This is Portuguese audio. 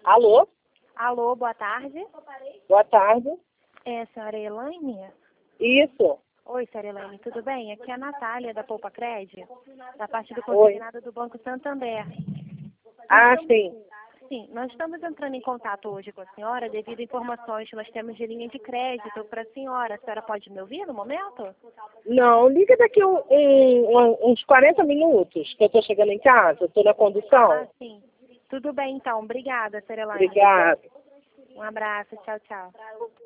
Alô? Alô, boa tarde. Boa tarde. É a senhora Elaine? Isso. Oi, senhora Elaine, tudo bem? Aqui é a Natália, da Poupa Cred, da parte do Oi. consignado do Banco Santander. Ah, sim. Sim, nós estamos entrando em contato hoje com a senhora devido a informações que nós temos de linha de crédito para a senhora. A senhora pode me ouvir no momento? Não, liga daqui uns 40 minutos, que eu estou chegando em casa, estou na condução. Ah, sim. Tudo bem, então. Obrigada, senhora Elaine. Obrigada. Um abraço. Tchau, tchau.